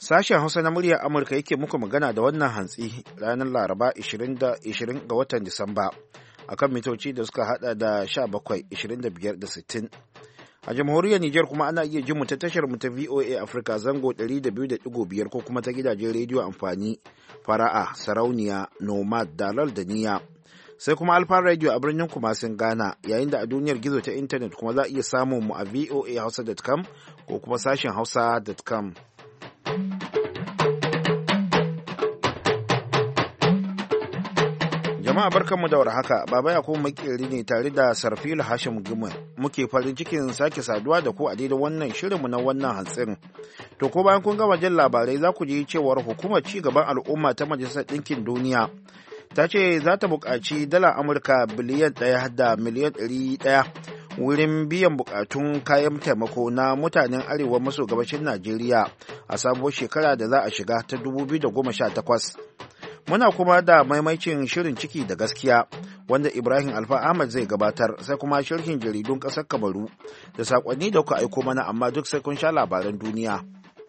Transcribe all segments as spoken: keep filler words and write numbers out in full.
Sashen Hausa na muryar Amurka yake muku magana da wannan hantsi ranar Laraba ishirin ga watan Disamba akan mitoci da suka hada da sha bakwai, ishirin da biyar da sittin. A jamhuriyar Nijar kuma ana iya jin mu ta tashar mu ta V O A Africa zango ɗari da biyu da ɗigo biyar ko kuma ta gidajen rediyo amfani Fara'a, Sarauniya, Nomad, Dalal da Niyya. Sai kuma Alfa Radio a birnin Kumasin Ghana, yayin da a duniyar gizo ta intanet kuma za a iya samun mu a voa hausa dot com ko kuma sashen hausa dot com. Jama'a barkanmu da warhaka, Baba Yakubu Makeri ne tare da Sarfilu Hashim Guma muke farin cikin sake saduwa da ku a daidai wannan shirinmu na wannan hantsin. To ko bayan kun gama jin labarai za ku ji cewar hukumar ci gaban al'umma ta Majalisar Ɗinkin Duniya ta ce za ta buƙaci dala Amurka biliyan ɗaya da miliyan ɗari ɗaya wurin biyan buƙatun kayan taimako na mutanen arewa maso gabashin Najeriya a sabuwar shekara da za a shiga ta dubu biyu da goma sha takwas. Muna kuma da maimaicin shirin ciki da gaskiya wanda Ibrahim Alfa Ahmad zai gabatar, sai kuma shirkin jaridun ƙasar Kamaru da saƙonni da kuka aiko mana, amma duk sai kun sha labaran duniya.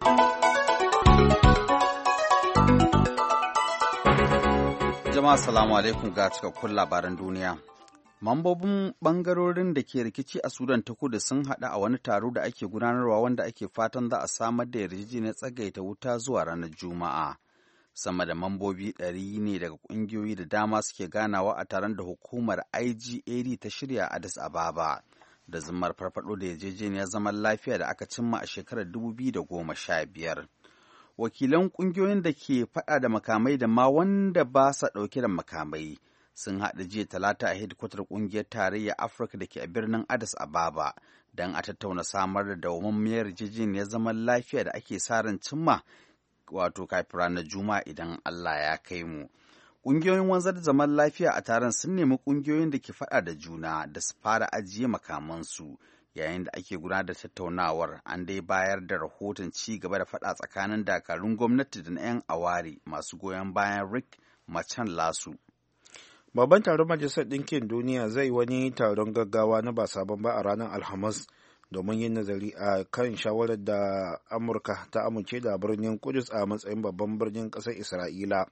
Jama'a salamu alaikum ga cikakkun labaran duniya. Mambobin bangarorin da ke rikici a Sudan ta kudu sun haɗu a wani taro da ake gudanarwa wanda ake fatan za a samar da yarjejeniyar tsagaita wuta zuwa ranar Juma'a. Sama da mambobi ɗari ne daga ƙungiyoyi da dama suke ganawa a taron da hukumar I G A D ta shirya a Addis Ababa da zumar farfaɗo da yarjejeniyar zaman lafiya da aka cimma a shekarar dubu biyu da goma sha biyar. Wakilan ƙungiyoyin da ke faɗa da makamai da ma wanda ba sa ɗauke da makamai sun haɗu jiya talata a hedikwatar ƙungiyar tarayyar Afirka da ke a birnin Addis Ababa don a tattauna samar da dawwammamiyar yarjejeniyar zaman lafiya da ake sa ran cimma wato kafin ranar Juma'a idan Allah ya kai mu. Ƙungiyoyin wanzar da zaman lafiya a taron sun nemi ƙungiyoyin da ke faɗa da juna da su fara ajiye makamansu yayin da ake gudanar da tattaunawar. An dai bayar da rahoton ci gaba da faɗa tsakanin dakarun gwamnati da na 'yan aware masu goyon bayan Rick Machan Lasu. Babban taron Majalisar Ɗinkin Duniya zai wani taron gaggawa na ba sabon ba a ranar Alhamis domin yin nazari a kan shawarar da Amurka ta amince da birnin Kudus a matsayin babban birnin ƙasar Isra'ila.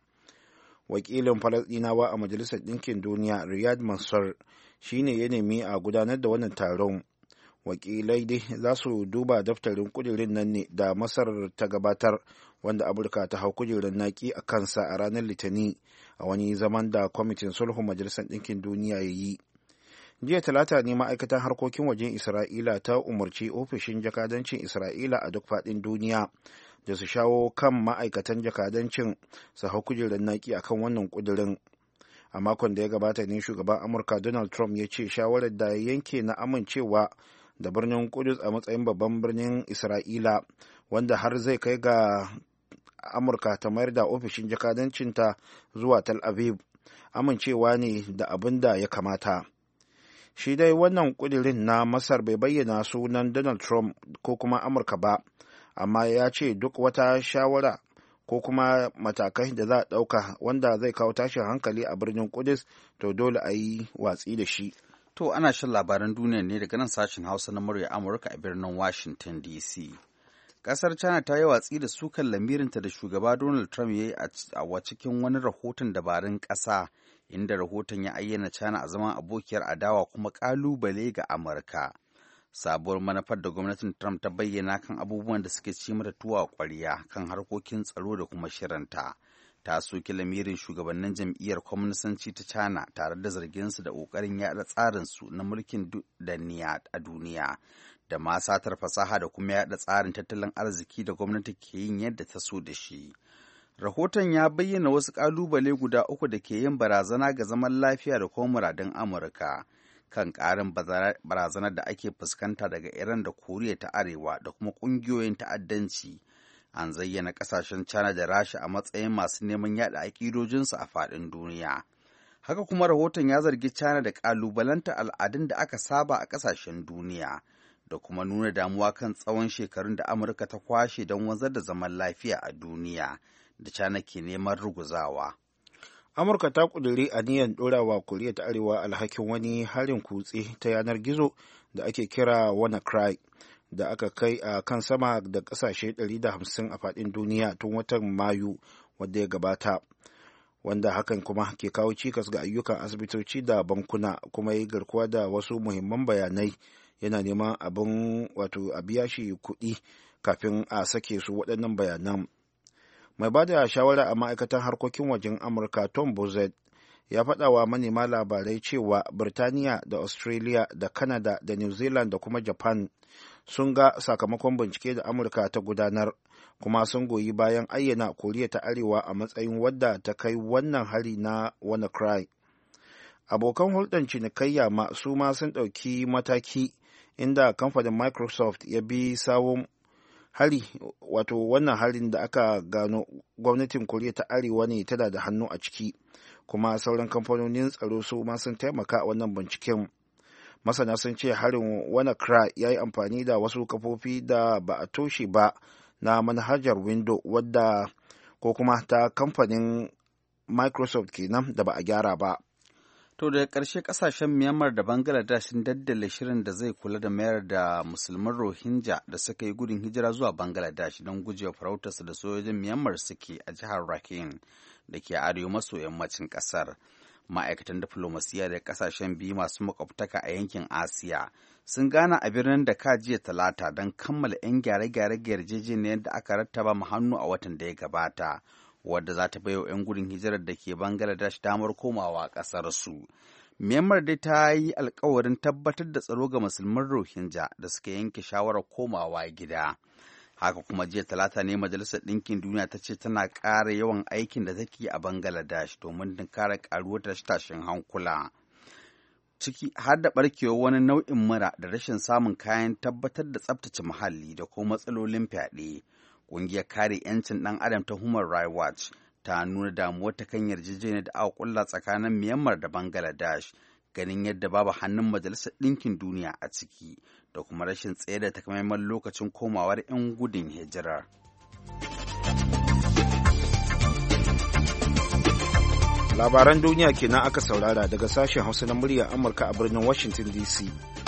Wakilin Falasɗinawa a Majalisar Ɗinkin Duniya Riyad Mansour shi ne ya nemi a gudanar da wannan taron. Wakilai dai za su duba daftarin kudirin nan ne da Masar ta gabatar, wanda Amurka ta hau kujerar naki a kansa a ranar Litinin a wani zaman da kwamitin sulhun Majalisar Ɗinkin Duniya ya yi. Jiya talata ne ma'aikatan harkokin wajen Isra'ila ta umarci ofishin jakadancin Isra'ila a duk faɗin duniya da su shawo kan ma'aikatan jakadancin su hau kujerar naki akan wannan kudirin. A makon da ya gabata ne shugaban Amurka Donald Trump ya ce shawarar da yanke na amincewa da birnin Kudus a matsayin babban birnin Isra'ila, wanda har zai kai ga Amurka ta mayar da ofishin jakadancinta zuwa Tel Aviv, amincewa ne da abin da ya kamata. Shi dai wannan kudirin na Masar bai bayyana sunan Donald Trump ko kuma Amurka ba, amma ya ce duk wata shawara ko kuma matakai da za a ɗauka wanda zai kawo tashin hankali a birnin Kudus to dole a yi watsi da shi. To ana shan labaran duniya ne daga nan sashen Hausa na murya Amurka a birnin Washington D C. Kasar China ta yi watsi da sukan lamirinta da shugaba Donald Trump ya yi a cikin wani rahoton dabarun ƙasa, inda rahoton ya ayyana China a zaman abokiyar adawa kuma ƙalubale ga Amurka. Sabuwar manufar da gwamnatin Trump ta bayyana kan abubuwan da suke ci mata tuwa ƙwarya kan harkokin tsaro da kuma shirinta. Ta soki lamirin shugabannin jam'iyyar kwamnisanci ta China tare da zarginsu da ƙoƙarin yaɗa tsarinsu na mulkin danniya a duniya da ma satar fasaha da kuma yaɗa tsarin tattalin arziki da gwamnati ke yin yadda ta so da shi. Rahoton ya bayyana wasu ƙalubale guda uku da ke yin barazana ga zaman lafiya da kuma muradun Amurka kan ƙarin barazanar da ake fuskanta daga Iran da Koriya ta Arewa da kuma ƙungiyoyin ta'addanci. An zayyana ƙasashen China da Rasha a matsayin masu neman yaɗa aƙidojinsu a faɗin duniya. Haka kuma rahoton ya zargi China da ƙalubalanta al'adun da aka saba a ƙasashen duniya da kuma nuna damuwa kan tsawon shekarun da Amurka ta kwashe don wanzar da zaman lafiya a duniya da China ke neman ruguzawa. Amurka ta ƙudiri aniyan ɗorawa Koriya ta Arewa alhakin wani harin kutse ta yanar gizo da ake kira WannaCry da aka kai a kan sama da ƙasashe ɗari da hamsin a faɗin duniya tun watan Mayu wadda ya gabata, wanda hakan kuma ke kawo cikas ga ayyukan asibitoci da bankuna, kuma yi garkuwa da wasu muhimman bayanai, yana neman abin wato a biya shi kuɗi kafin a sake su waɗannan bayanan. Mai ba da shawara a ma'aikatan harkokin wajen Amurka Tom Bozzett ya faɗa wa manema labarai cewa Birtaniya da Australia da Canada da New Zealand da kuma Japan sun ga sakamakon bincike da Amurka ta gudanar, kuma sun goyi bayan ayyana Koriya ta Arewa a matsayin wadda ta kai wannan hari na WannaCry. Abokan hulɗar cinikayya ma su ma sun ɗauki mataki, inda kamfanin Microsoft ya bi sawun hari, wato wannan harin da aka gano gwamnatin Koriya ta Arewa ne tana da hannu a ciki, kuma sauran kamfanonin tsaro su ma sun taimaka wannan binciken. Masana sun ce harin WannaCry ya yi amfani da wasu kafofi da ba a toshe ba na manhajar Windows wadda ko kuma ta kamfanin Microsoft kenan da ba a gyara ba. To daga ƙarshe ƙasashen Myanmar da Bangladesh sun daddale shirin da zai kula da mayar da musulman Rohingya da suka yi gudun hijira zuwa Bangladesh don gujewa farautarsu da sojojin Myanmar suke a jihar Rakhine da ke arewa maso yammacin ƙasar. Ma'aikatan diflomasiyya da ƙasashen biyu masu makwabtaka a yankin Asiya sun gana a birnin Dhaka jiya Talata don kammala 'yan gyare-gyare ga yarjejeniyar da aka rattaba mu hannu a watan da ya gabata, wadda za ta baiwa 'yan gudun hijirar da ke Bangladesh damar komawa ƙasarsu. Myanmar dai ta yi alkawarin tabbatar da tsaro ga musulman Rohingya da suka yanke shawarar komawa gida. Haka kuma jiya Talata ne Majalisar Ɗinkin Duniya ta ce tana ƙara yawan aikin da take a Bangladesh domin kare ƙaruwar tashin hankula, ciki har da ɓarkewar wani nau'in mura da rashin samun kayan tabbatar da tsabtace muhalli da kuma matsalolin fyaɗe. Ƙungiyar kare 'yancin ɗan adam ta Human Rights Watch ta nuna damuwar ta kan yarjejeniyar da aka kulla tsakanin Myanmar da Bangladesh, ganin yadda babu hannun Majalisar Ɗinkin Duniya a ciki da kuma rashin tsaye da takamaiman lokacin komawar 'yan gudun hijirar. Labaran duniya kenan aka saurara daga sashen Hausa na muryar Amurka a birnin Washington D C.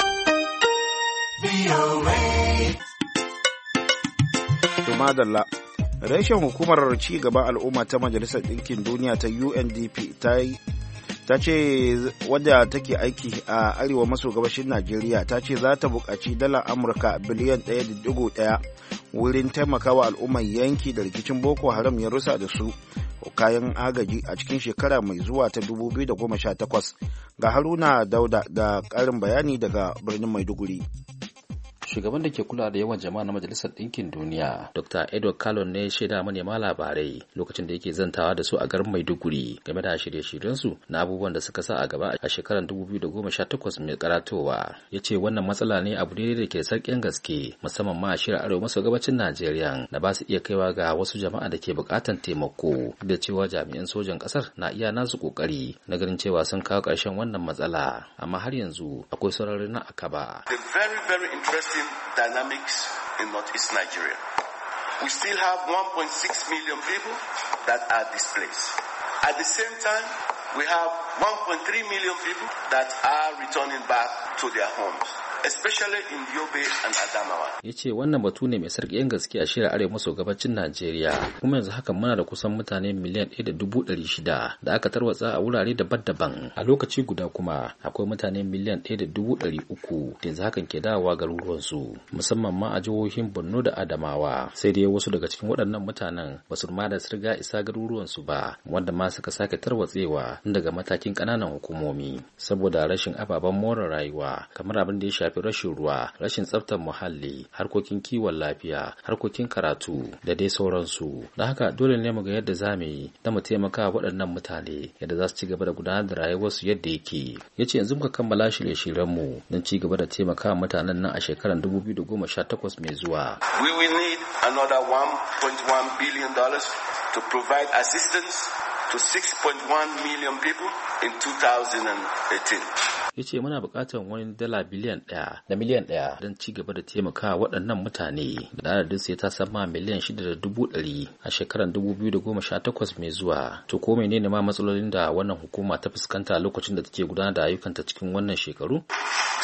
Tumadalla. Reshen hukumar ci gaban al'umma ta Majalisar Ɗinkin Duniya ta U N D P ta yi ta ce wadda take aiki a arewa maso gabashin Najeriya ta ce za ta buƙaci dala Amurka biliyan ɗaya da digo ɗaya wurin taimakawa al'ummar yanki da rikicin Boko Haram ya rusa da su kayan agaji a cikin shekara mai zuwa ta dubu biyu da goma sha takwas. Ga Haruna Dauda da ƙarin bayani daga birnin Maiduguri. Shugaban da ke kula da yawan jama'a na Majalisar Ɗinkin Duniya, Doctor Edward Calon ne shaida manema labarai lokacin da yake zantawa da su a garin Maiduguri game da shirye-shiryensu na abubuwan da suka sa a gaba a shekarar dubu biyu da goma sha takwas mai karatowa. Ya ce wannan matsala ne abu ne da ke sarƙin gaske, musamman ma a shirin arewa maso gabacin Najeriya da ba su iya kaiwa ga wasu jama'a da ke buƙatan taimako, da cewa jami'an sojan ƙasar na iya nasu ƙoƙari na ganin cewa sun kawo ƙarshen wannan matsala, amma har yanzu akwai saurari na akaba. Very, very interesting dynamics in northeast Nigeria. We still have one point six million people that are displaced. At the same time, we have one point three million people that are returning back to their homes, especially in Yobe and Adamawa. Ya ce wannan batu ne mai sarƙiyan gaske a shirin arewa maso gabacin Najeriya, kuma yanzu haka muna da kusan mutane miliyan ɗaya da dubu ɗari shida da aka tarwatsa a wurare daban-daban. A lokaci guda kuma akwai mutane miliyan ɗaya da dubu ɗari uku da yanzu hakan ke dawowa garuruwansu, musamman ma a jihohin Borno da Adamawa. Sai dai wasu daga cikin waɗannan mutanen ba su ma da sirga isa garuruwansu ba, wanda ma suka sake tarwatsewa daga matakin ƙananan hukumomi saboda rashin ababen more rayuwa, kamar abin da ya shafi rashin ruwa, rashin tsaftar muhalli, harkokin kiwon lafiya, harkokin karatu da dai sauransu. Da haka dole ne mu ga yadda za mu yi da mu taimaka waɗannan mutane yadda za su ci gaba da gudanar da rayuwarsu yadda yake. Ya ce yanzu muka kammala shirye-shiryenmu don ci gaba da taimaka mutanen nan a shekarar dubu biyu da goma sha takwas mai zuwa. We will need another one point one billion dollars to provide assistance to six point one million people in two thousand eighteen. Ya ce muna buƙatar wani dala biliyan ɗaya da miliyan ɗaya don ci gaba da taimaka waɗannan mutane da adadin sai ta sama miliyan shida da dubu ɗari a shekarar dubu biyu da goma sha takwas mai zuwa. To ko menene ma matsalolin da wannan hukuma ta fuskanta lokacin da take gudanar da ayyukanta cikin wannan shekaru?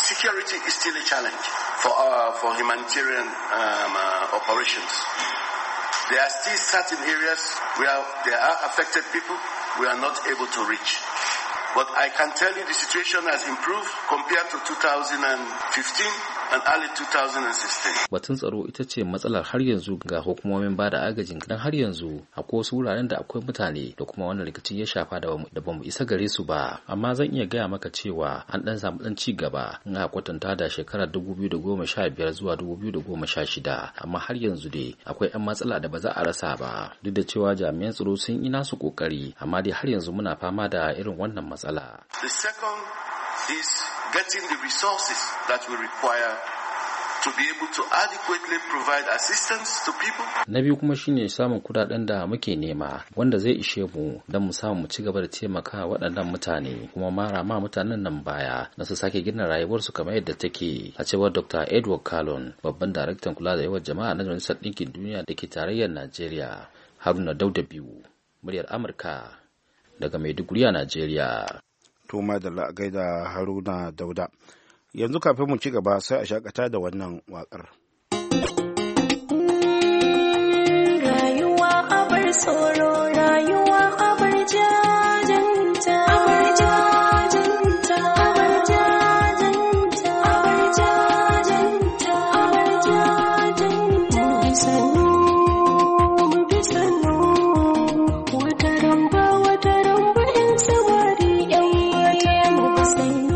security is still a challenge for our, for humanitarian um, uh, operations. There are still certain areas where there are affected people we are not able to reach. But I can tell you the situation has improved compared to two thousand fifteen and early two thousand sixteen. Batun tsaro ita ce matsalar har yanzu ga hukumomin ba da agajin, dan har yanzu akwai wasu wuraren da akwai mutane da kuma wannan rikicin ya shafa da bamu isa gare su ba, amma zan iya gaya maka cewa an dan samu dan ci gaba in aka kwatanta da shekarar dubu biyu da goma sha biyar zuwa dubu biyu da goma sha shida, amma har yanzu dai akwai yan matsala da ba za a rasa ba. Duk da cewa jami'an tsaro sun yi nasu kokari, amma dai har yanzu muna fama da irin wannan matsala. The second is getting the resources that we require to be able to adequately provide assistance to people. Na biyu kuma shine samun kudaden da muke nema wanda zai ishe mu don mu samu mu ci gaba da taimaka waɗannan mutane kuma mara ma mutanen nan baya na su sake gina rayuwarsu kamar yadda take, a cewar Doctor Edward Kalon, babban daraktan kula da yawan jama'a na Majalisar Ɗinkin Duniya da ke tarayyar Najeriya. Haruna Dauda biyu, muryar Amurka daga Maiduguri a Najeriya. To madalla a gaida Haruna Dauda. Yanzu kafin mu ci gaba sai a shakata da wannan waƙar. Rayuwa abar tsoro, rayuwa abar jajanta, abar jajanta, abar jajanta, abar jajanta, abar jajanta. Bisanu, bisanu, wata ramba, wata ramba in samari yan mata mu bisanu.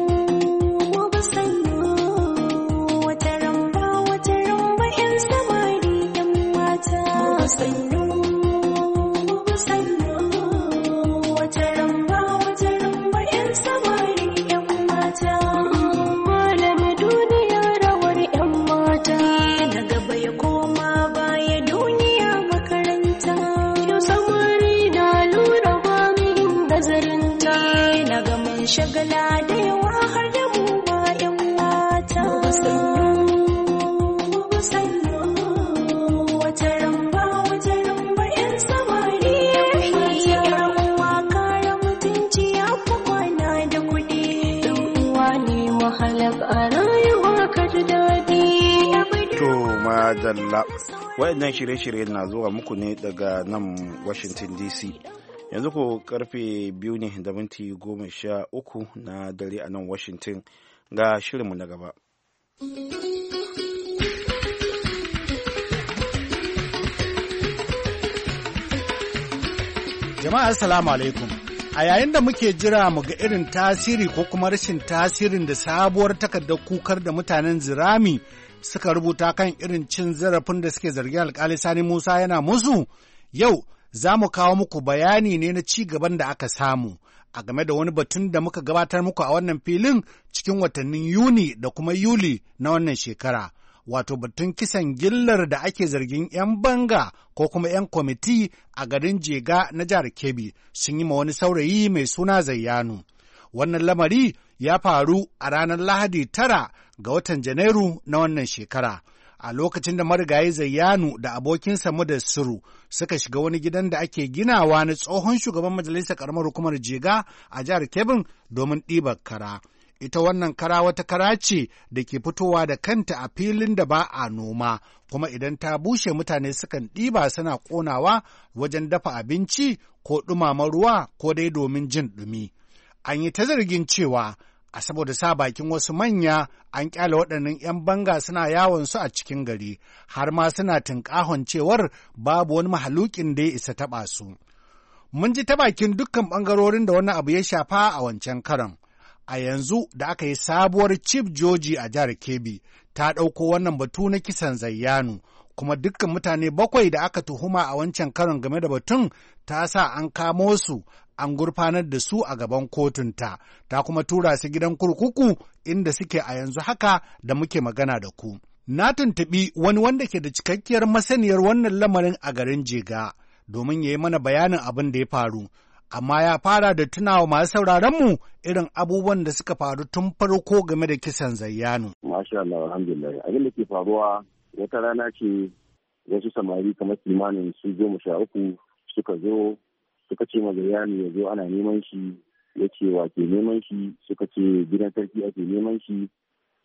Shagala da yawa har da mu ba 'yan mata. Wata ramba, wata ramba 'yan samari. Yar uwa kara mutunci ya fi kwana da kuɗi. Ɗan uwa ne mahalak a rayuwa ka da daɗi. To madalla, waɗannan shirye-shirye na zuwa muku ne daga nan Washington D C. Yanzu ko karfe biyu ne da minti goma sha uku na dare a nan Washington, ga shirinmu na gaba. Jama'a assalamu alaikum. A yayin da muke jira mu ga irin tasiri ko kuma rashin tasirin da sabuwar takardar kukar da mutanen Zirami suka rubuta kan irin cin zarafin da suke zargin Alkali Sani Musa yana musu, yau za mu kawo muku bayani ne na ci gaban da aka samu a game da wani batun da muka gabatar muku a wannan filin cikin watannin Yuni da kuma Yuli na wannan shekara, wato batun kisan gillar da ake zargin 'yan banga ko kuma 'yan kwamiti a garin Jega na jihar Kebbi sun yi ma wani saurayi mai suna Zayyanu. Wannan lamari ya faru a ranar Lahadi tara ga watan Janairu na wannan shekara. A lokacin da marigayi Zayyanu da abokinsa Mudassiru suka shiga wani gidan da ake ginawa na tsohon shugaban majalisar karamar hukumar Jega a jihar Kebbi domin ɗibar kara. Ita wannan kara wata kara ce da ke fitowa da kanta a filin da ba a noma, kuma idan ta bushe mutane sukan ɗiba suna ƙonawa wajen dafa abinci ko ɗumama ruwa ko dai domin jin ɗumi. An yi ta zargin cewa a saboda sa bakin wasu manya an kyale waɗannan 'yan banga suna yawon su a cikin gari, har ma suna tunƙahon cewar babu wani mahalukin da ya isa taɓa su. Mun ji ta bakin dukkan ɓangarorin da wani abu ya shafa a wancan karan. A yanzu da aka yi sabuwar Chief Joji a jihar Kebbi ta ɗauko wannan batu na kisan Zayyanu, kuma dukkan mutane bakwai da aka tuhuma a wancan karon game da batun ta sa an kamo su an gurfanar da su a gaban kotunta, ta kuma tura su gidan kurkuku inda suke a yanzu haka da muke magana da ku. Na tuntuɓi wani wanda ke da cikakkiyar masaniyar wannan lamarin a garin Jega domin ya yi mana bayanin abin da ya faru, amma ya fara da tunawa masu sauraronmu irin abubuwan da suka faru tun farko game da kisan Zayyanu. Masha Allah, alhamdulillah. Abin da ke faruwa wata rana ce wasu samari kamar kimanin su goma sha uku suka zo suka ce ma Zayyanu ya zo ana neman shi, ya ce wa ke neman shi, suka ce gidan sarki ake neman shi,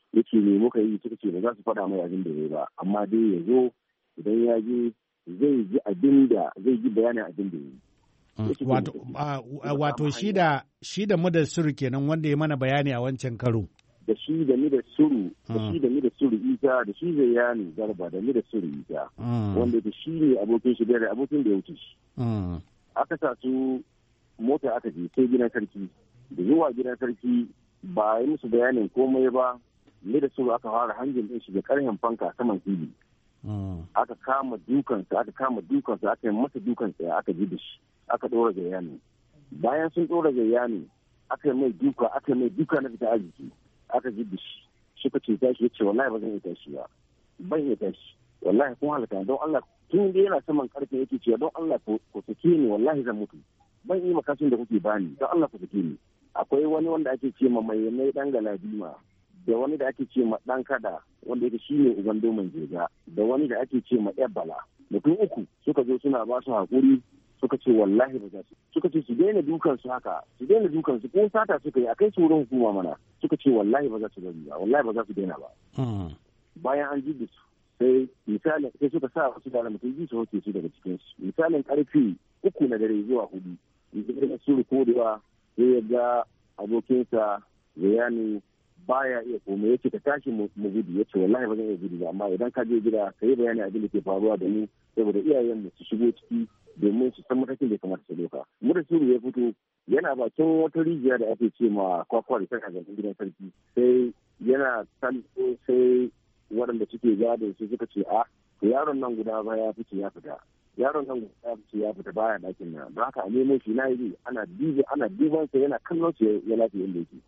ya ce me muka yi, suka ce ba za su faɗa mai abin da ya ba, amma dai ya zo idan ya je zai ji abin da zai ji bayanin abin da ya yi. Wato, wato shi da shi da Mudassiru kenan wanda ya mana bayani a wancan karo. Da shi da ni da suru, da shi da ni da suru Isa, da shi zai yani Garba, da ni da suru Isa, wanda da shi ne abokin shi da abokin da ya wuce shi. Aka sa su mota aka je sai gidan sarki, da zuwa gidan sarki ba yi musu bayanin komai ba, ni da suru aka fara hangin din shi da karhen fanka saman fili. Aka kama dukansa, aka kama dukansa, aka yi masa dukansa, aka ji da shi. Aka ɗora zayyani. Bayan sun ɗora zayyani, aka yi mai duka, aka yi mai duka na fita arziki, aka ji shi. Shi ka ce tashi, ya ce wallahi ba zan iya tashi ba. Ban iya tashi. Wallahi kun halaka don Allah, tun da yana saman karfe yake cewa don Allah ku sake ni, wallahi zan mutu. Ban yi makasin da kuke bani, don Allah ku sake ni. Akwai wani wanda ake ce ma mai mai dan galadima, da wani da ake ce ma dan kada, wanda yake shi ne uban domin jega, da wani da ake ce ma Ebbala. Mutum uku suka zo suna ba su haƙuri, suka ce wallahi ba za su suka ce su daina dukan su haka su daina dukan su ko sata suka yi a kai su wurin hukuma mana suka ce wallahi ba za su bari ba wallahi ba za su daina ba. Bayan an ji su sai misalin sai suka sa wasu da mutum ji su hoke su daga cikin su misalin karfe uku na dare zuwa hudu idan su rikodewa sai ya ga abokinsa Zayani baya iya komai yace ka tashi mu gudu yace wallahi ba zan iya gudu ba amma idan ka je gida ka yi bayani abin da ke faruwa da mu saboda iyayenmu su shigo ciki domin su san matakin da ya kamata su doka. Mudassiru ya fito yana bakin wata rijiya da ake ce ma kwakwa da kan a gidan sarki sai yana kallo sai waɗanda suke gado su suka ce a yaron nan guda ba ya fice ya fita yaron nan guda ya fice ya fita baya ɗakin nan don haka a nemo shi na yi ana dibi ana diban sa yana kallon su ya lafiya inda yake.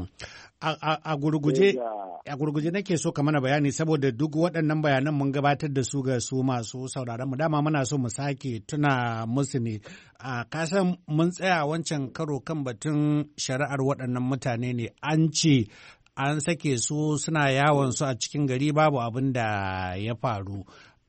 A gurguje a gurguje nake so ka mana bayani saboda duk waɗannan bayanan mun gabatar da su ga su masu sauraron mu dama muna so mu sake tuna musu ne a kasan mun tsaya wancan karo kan batun shari'ar waɗannan mutane ne an ce an sake su suna yawon su a cikin gari babu abin da ya faru.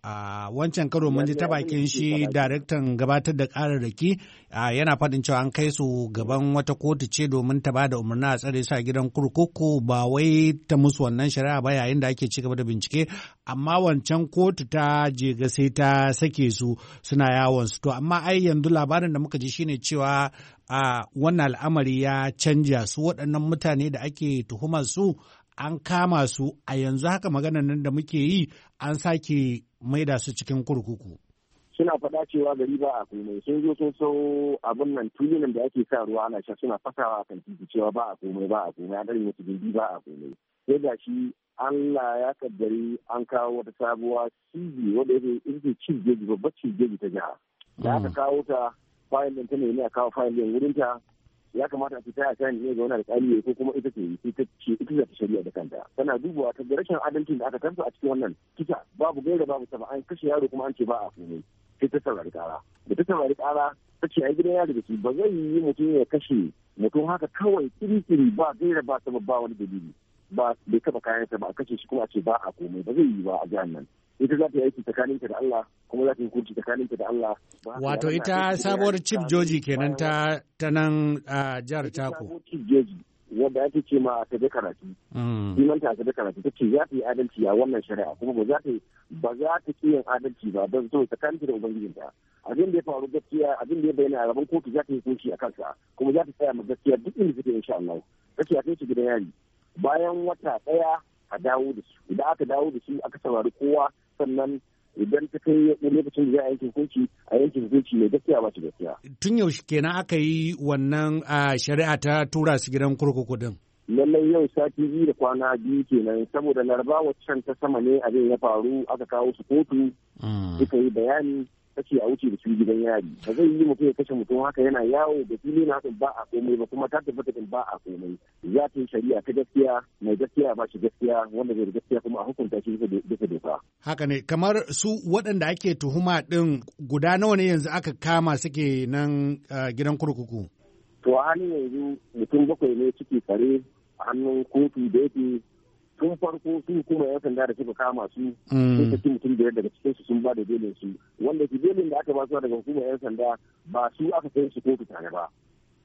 a wancan karo mun ji ta bakin shi daraktan gabatar da kararraki yana faɗin cewa an kai su gaban wata kotu ce domin ta ba da umarni a tsare su a gidan kurkuku ba wai ta musu wannan shari'a ba yayin da ake ci gaba da bincike amma wancan kotu ta je ga sai ta sake su suna yawon su to amma ai yanzu labarin da muka ji shine cewa a wannan al'amari ya canja su waɗannan mutane da ake tuhumar su an kama su a yanzu haka maganar nan da muke yi an sake maida su cikin kurkuku. Suna faɗa cewa gari ba a komai sun zo sun sau abin nan tulunan da ake sa ruwa ana sha suna fasawa kan titi cewa ba a komai ba a komai a ɗarin wasu gindi ba a komai. Sai ga shi Allah ya kaddari an kawo wata sabuwa cibi wadda yake ita ce jeji babbar jeji ta jiha. Da aka kawo ta fayil ɗin ta ne a kawo fayil ɗin wurin ta ya kamata a fita a sani ne ga wani alƙali ko kuma ita ce ita ce ita za ta shari'a da kanta tana dubawa ta da rashin adalcin da aka tabbata a cikin wannan kisa babu gaira babu sama an kashe yaro kuma an ce ba a komai sai ta saurari ƙara da ta saurari ƙara ta ce ai gidan yaro da shi ba zai yi mutum ya kashe mutum haka kawai kiri-kiri ba gaira ba sama ba wani dalili ba bai taɓa kayansa ba a kashe shi kuma a ce ba a komai ba zai yi ba a jihar nan ita za ta yi aiki tsakaninta da Allah kuma za ta yi hukunci tsakaninta da Allah. Wato ita sabuwar Chief Joji kenan ta ta nan a jihar Tako. Sabuwar Chief Joji wadda ake ce ma ta da karatu. Sunanta ta da karatu ta ce za ta yi adalci a wannan shari'a kuma ba za ta ba za ta ki yin adalci ba don so tsakaninta da ubangijinta. Abin da ya faru gaskiya abin da ya bayyana a gaban kotu za ta yi hukunci a kansa kuma za ta tsaya ma gaskiya duk inda suke insha Allah. Ta ce a kai su gidan yari bayan wata ɗaya a dawo da su idan aka dawo da su aka saurari kowa sannan idan ta kai lokacin da za a yanke hukunci a yanke hukunci mai gaskiya ba ta gaskiya. Tun yaushe kenan aka yi wannan shari'a ta tura su gidan kurkuku din? Lallai yau sati biyu da kwana biyu kenan saboda laraba waccan ta sama ne abin ya faru aka kawo su kotu suka yi bayani kace a wuce da su gidan yari ba zai yi mutum ya kashe mutum haka yana yawo da fili na ba a komai ba kuma ta tabbata din ba a komai za ta yi shari'a ta gaskiya mai gaskiya ba shi gaskiya wanda zai da gaskiya kuma a hukunta shi bisa doka haka ne kamar su waɗanda ake tuhuma din guda nawa ne yanzu aka kama suke nan gidan kurkuku to a halin yanzu mutum bakwai ne suke tsare a hannun kotu da yake tun farko su kuma yan sanda da suka kama su sun saki mutum biyar daga cikin su sun ba da belin su wanda ke belin da aka ba su daga hukumar yan sanda ba su aka kai su kotu tare ba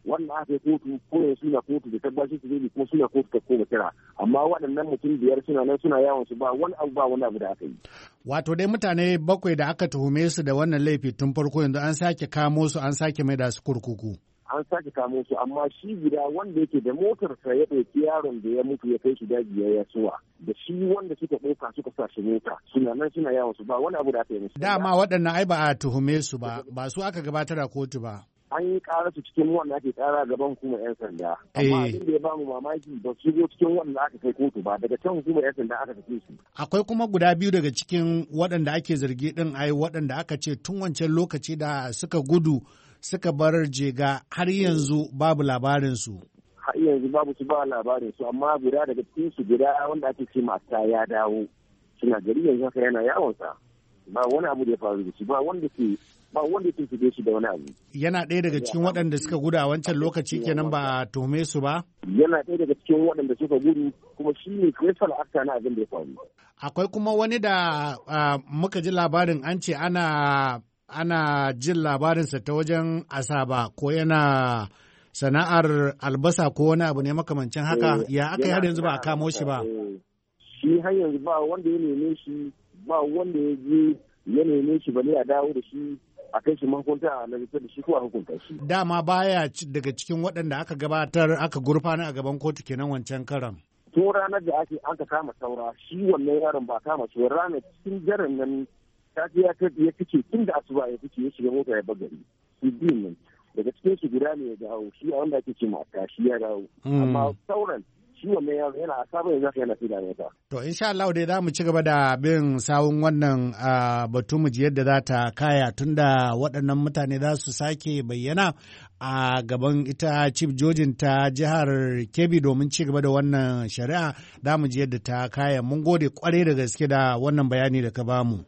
wannan aka yi kotu ko yanzu suna kotu da tabbashi su ne kuma suna kotu ta koma kira amma waɗannan mutum biyar suna nan suna yawon su ba wani abu ba wani abu da aka yi. Wato dai mutane bakwai da aka tuhume su da wannan laifi tun farko yanzu an sake kamo su an sake mai da su kurkuku. An sake kamo su amma shi guda wanda yake da motarsa ya ɗauki yaron da ya mutu ya kai shi daji ya yasuwa da shi wanda suka ɗauka suka sa shi mota suna nan suna yawon su ba wani abu da aka yi musu. Dama waɗannan ai ba a tuhume su ba ba su aka gabatar a kotu ba. An yi ƙara su cikin wanda ake ƙara gaban hukumar 'yan sanda. Amma abin da ya bamu mamaki ba su zo cikin wanda aka kai kotu ba daga can hukumar 'yan sanda aka tafi su. Akwai kuma guda biyu daga cikin waɗanda ake zargi ɗin ai waɗanda aka ce tun wancan lokaci da suka gudu suka bar jega har yanzu babu labarinsu. Har yanzu babu su ba labarinsu amma guda daga cikin su guda wanda ake ce mata ya dawo suna gari yanzu haka yana yawonsa ba wani abu da ya faru da shi ba wanda ke ba wanda ke shige shi da wani abu. Yana ɗaya daga cikin waɗanda suka gudu a wancan lokaci kenan ba a tuhume su ba? Yana ɗaya daga cikin waɗanda suka gudu kuma shi ne kristal akta na abin da ya faru. Akwai kuma wani da uh, muka ji labarin an ce ana ana jin labarinsa ta wajen asaba ko yana sana'ar albasa ko wani abu ne makamancin haka ya aka yi har yanzu ba a kamo shi ba. Shi har yanzu ba wanda ya neme shi ba wanda ya je ya neme shi bane a dawo da shi a kai shi mahukunta a lalata da shi ko a hukunta shi. Dama baya daga cikin waɗanda aka gabatar aka gurfana a gaban kotu kenan wancan karan. Tun ranar da ake an ka kama saura shi wannan yaron ba kama shi ranar cikin jaran nan safi ya ya fice tun da asuba ya fice ya shiga mota ya bagari su biyun nan daga cikin su guda ne ya dawo shi a wanda ake ce mata shi ya dawo amma sauran shi wannan yaro yana asaba yanzu haka yana fi da mota. To insha Allah dai za mu ci gaba da bin sawun wannan batu mu ji yadda za ta kaya tunda waɗannan mutane za su sake bayyana a gaban ita chief jojin ta jihar Kebbi domin ci gaba da wannan shari'a za mu ji yadda ta kaya mun gode kwarai da gaske da wannan bayani da ka bamu.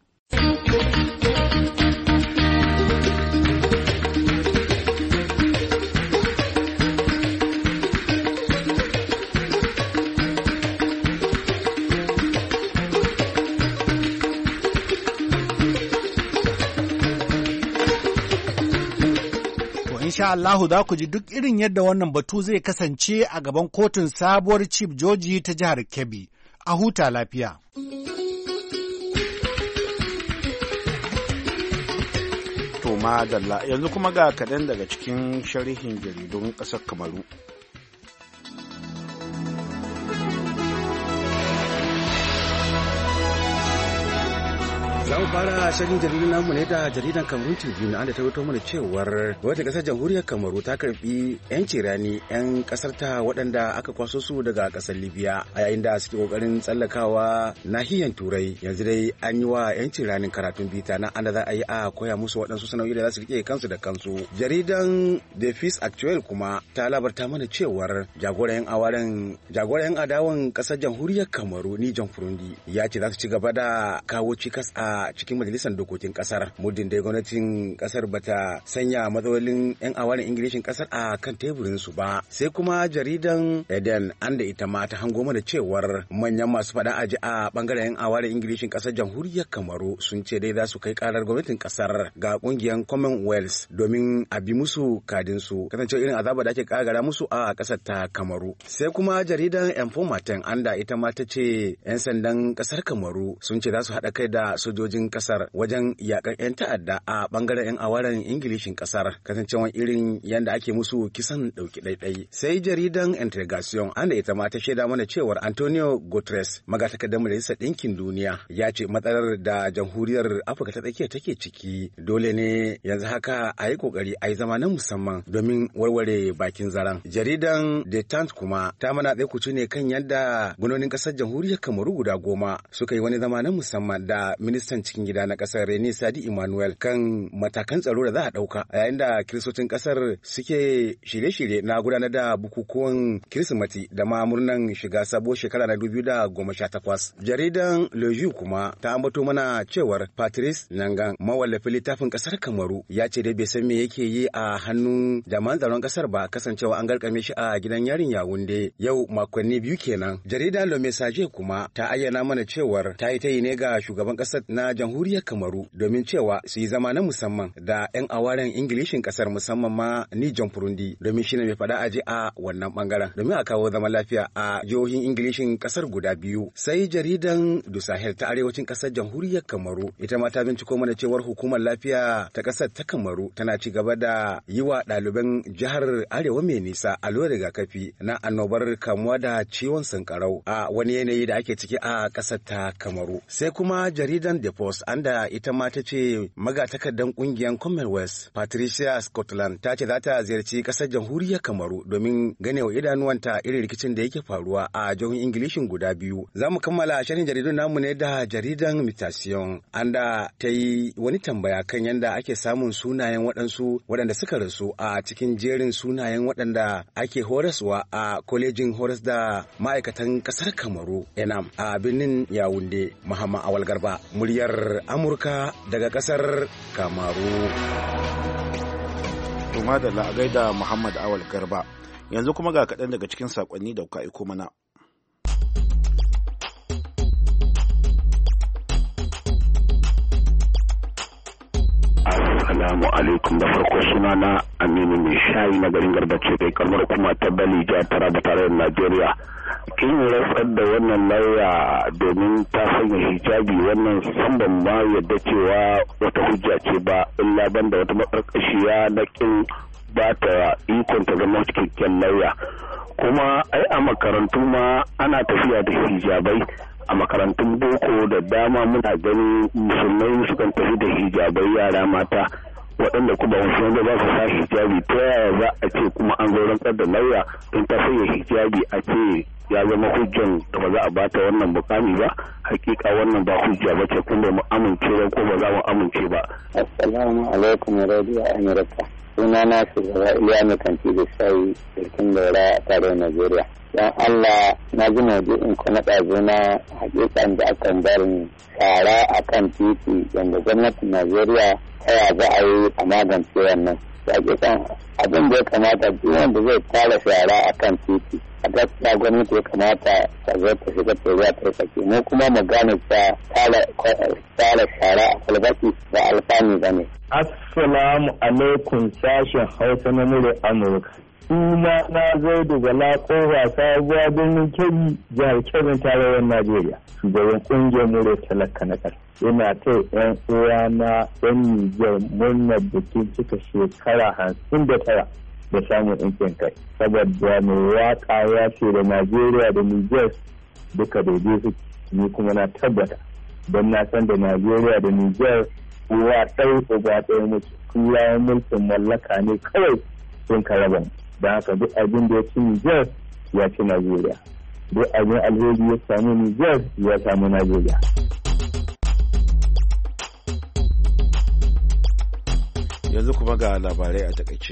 Insha Allahu za ku ji duk irin yadda wannan batu zai kasance a gaban kotun sabuwar Chief Joji ta jihar Kebbi. A huta lafiya. To madalla yanzu kuma ga kaɗan daga cikin sharhin jaridun ƙasar Kamaru. Za mu fara shirin jaridar namu ne da jaridan Cameroon Tribune an da ta rubuto mana cewar wata kasar jamhuriyar Kamaru ta karbi yanci rani yan kasar ta waɗanda aka kwaso su daga kasar Libya a yayin da suke kokarin tsallakawa nahiyar Turai. Yanzu dai an yi wa yanci ranin karatun bita na an da za a yi a koya musu waɗansu sana'o'i da za su rike kansu da kansu. Jaridan The Fils Actuel kuma ta labarta mana cewar jagoran awaren jagoran adawan kasar jamhuriyar Kamaru ni John Furundi ya ce za su ci gaba da kawo cikas a a cikin majalisar dokokin kasar muddin dai gwamnatin kasar bata sanya matsalolin yan awarin ingilishin kasar a kan teburin su ba. Sai kuma jaridan Eden an da ita ma ta hango mana cewar manyan masu fada aji a bangaren yan awarin ingilishin kasar jamhuriyar Kamaru sun ce dai za su kai karar gwamnatin kasar ga kungiyar Commonwealth domin a bi musu kadin su kasancewa irin azaba da ake kagara musu a kasar ta Kamaru. Sai kuma jaridan Informaten an da ita ma ta ce yan sandan kasar Kamaru sun ce za su haɗa kai da sojoji sojojin kasar wajen yakar 'yan ta'adda a bangaren 'yan awaren ingilishin kasar kasancewan irin yadda ake musu kisan dauki ɗaiɗai. Sai jaridan Integration an da ita ma ta shaida mana cewar Antonio Guterres magatakardar majalisar ɗinkin duniya ya ce matsalar da jamhuriyar Afirka ta tsakiya take ciki dole ne yanzu haka a yi kokari a yi zama na musamman domin warware bakin zaren. Jaridan The Times kuma ta mana tsaye kucu ne kan yadda gwamnonin kasar jamhuriyar Kamaru guda goma suka yi wani zama na musamman da ministan cikin gida na kasar Rene Sadi Emmanuel kan matakan tsaro da za a dauka a yayin da kiristocin kasar suke shirye-shirye na gudanar da bukukuwan Kirsimeti da ma murnan shiga sabuwar shekara na dubu biyu da goma sha takwas. Jaridan Le Jour kuma ta ambato mana cewar Patrice Nangan mawallafin littafin kasar Kamaru ya ce dai bai san me yake yi a hannun jami'an tsaron kasar ba kasancewa an garkame shi a gidan yarin Yawunde yau makonni biyu kenan. Jaridan Le Messager kuma ta ayyana mana cewar ta yi ta yi ne ga shugaban kasar na na jamhuriyar Kamaru domin cewa su yi zama na musamman da 'yan awaren Ingilishin kasar musamman ma Nijon Burundi domin shine mai fada aji a wannan bangaren domin a kawo zaman lafiya a jihohin Ingilishin kasar guda biyu. Sai jaridan Du Sahel ta arewacin kasar jamhuriyar Kamaru ita ma ta binciko mana cewar hukumar lafiya ta kasar ta Kamaru tana ci gaba da yi wa ɗaliban jihar Arewa mai nisa allurar rigakafi na annobar kamuwa da ciwon sankarau a wani yanayi da ake ciki a kasar ta Kamaru. Sai kuma jaridan The Post anda ita ma ta ce magatakardan kungiyar Commonwealth Patricia Scotland ta ce za ta ziyarci kasar jamhuriyar Kamaru domin ganewa idanuwanta irin rikicin da yake faruwa a jihohin Ingilishin guda biyu. Za mu kammala shirin jaridun namu ne da jaridan Mutation anda ta yi wani tambaya kan yadda ake samun sunayen waɗansu waɗanda suka rasu a cikin jerin sunayen waɗanda ake horaswa a kwalejin horas da ma'aikatan ƙasar Kamaru Enam a birnin Yawunde. Muhammad Awal Garba, muryar Amurka daga ƙasar Kamaru. Tuma da la'agai da Muhammad Awal Garba. Yanzu kuma ga kaɗan daga cikin saƙonni da kuka aiko mana. Assalamu alaikum, da farko suna na Aminu mai shayi na garin Garbace kai kalmar kuma ta Balija Taraba tarayyar Najeriya. Kin rasar da wannan lauya domin ta sanya hijabi wannan san ban ma yadda cewa wata hujja ce ba illa banda wata makarkashiya na kin ba ta ikon ta zama cikakken lauya. Kuma ai a makarantu ma ana tafiya da hijabai. A makarantun boko da dama muna gani musulmai sukan tafi da hijabai yara mata waɗanda kuma wasu wanda za su sa hijabi ta yaya za a ce kuma an zo rantsar da lauya don ta sanya hijabi a ce ya zama hujjan da ba za a bata wannan mukami ba. Hakika wannan ba hujja ba ce kuma mu amince ba ko ba za mu amince ba. Assalamu alaikum radio America. Suna na shugaba Iliya mai kanti da shayi sarkin daura a tarayyar Najeriya. Don Allah na ji maudu'in ku na ɗazu na hakikan da akan barin shara a kan titi yadda gwamnatin Najeriya ta ya za a yi a magance wannan. Hakikan abin da ya kamata duk wanda zai tara shara a kan titi a gaskiya gwamnati ya kamata ta zo ta shiga ta zuwa ta sake mu kuma mu gane cewa tara shara a kwalbati ba alfani ba ne. Assalamu alaikum sashen Hausa na Mure Amurka. Suna na zai daga laƙowa sabuwa birnin Kebbi jihar Kebbi tarayyar Najeriya. Shugaban ƙungiyar Mure Talaka na ƙasa. Yana ta ‘yan uwa na ‘yan Nijar murnar bikin cika shekara hamsin da tara da samun ɗinkin kai. Saboda mai waƙa ya ce da Najeriya da Nijar duka daidai su ni kuma na tabbata. Don na san da Najeriya da Nijar uwa ɗaya uba ɗaya mutu. Turawan mulkin mallaka ne kawai sun karaba. Da haka duk abin da ya ci Nijar ya ci Najeriya. Duk abin alheri ya samu Nijar ya samu Najeriya. Yanzu kuma ga labarai a takaice.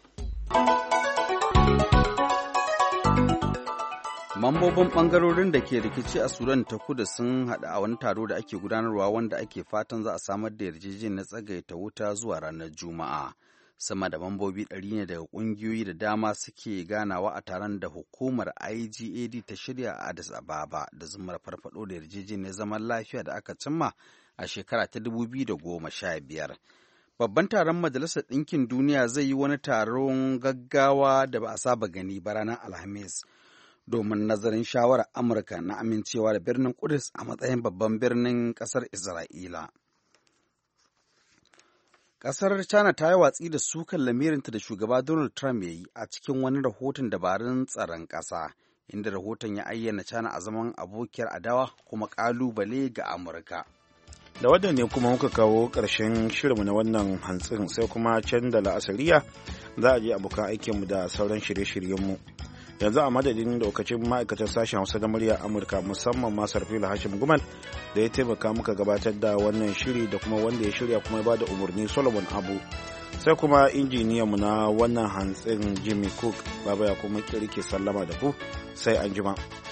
Mambobin ɓangarorin da ke rikici a Sudan ta kudu sun haɗu a wani taro da ake gudanarwa wanda ake fatan za a samar da yarjejeniyar na tsagaita wuta zuwa ranar Juma'a. Sama da mambobi ɗari ne daga ƙungiyoyi da dama suke ganawa a taron da hukumar I G A D ta shirya a Addis Ababa da zumar farfaɗo da yarjejeniyar zaman lafiya da aka cimma a shekara ta dubu biyu da goma sha biyar. Babban taron Majalisar Ɗinkin Duniya zai yi wani taron gaggawa da ba a saba gani ba ranar Alhamis domin nazarin shawarar Amurka na amincewa da birnin Kudus a matsayin babban birnin ƙasar Isra'ila. Ƙasar China ta yi watsi da sukan lamirinta da shugaba Donald Trump ya yi a cikin wani rahoton dabarun tsaron ƙasa, inda rahoton ya ayyana China a zaman abokiyar adawa kuma ƙalubale ga Amurka. Da wannan ne kuma muka kawo ƙarshen shirinmu na wannan hantsin, sai kuma can da la'asariya za a je abokan aikinmu da sauran shirye-shiryenmu. Yanzu a madadin lokacin ma'aikatar sashen Hausa da murya Amurka musamman Masar Fila Hashim Gumal da ya taimaka muka gabatar da wannan shiri da kuma wanda ya shirya kuma ya bada umarni Solomon Abu, sai kuma injiniyanmu na wannan hantsin Jimmy Cook. Baba ya kuma kirke sallama da ku sai anjima.